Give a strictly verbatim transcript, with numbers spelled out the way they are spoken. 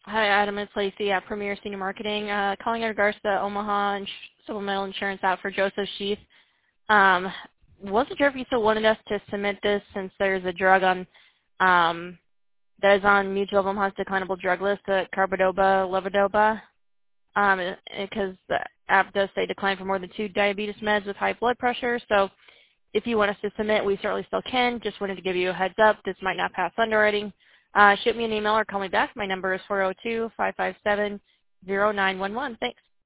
Hi, Adam. It's Lacey at Premier Senior Marketing. Uh, calling in regards to the Omaha ins- supplemental insurance out for Joseph Sheath. Um, wasn't sure if you still wanted us to submit this since there's a drug on um, that is on Mutual of Omaha's declinable drug list, uh, carbidopa, levodopa, um, because the app does say decline for more than two diabetes meds with high blood pressure. So if you want us to submit, we certainly still can. Just wanted to give you a heads up. This might not pass underwriting. Uh, shoot me an email or call me back. My number is four oh two, five five seven, oh nine one one. Thanks.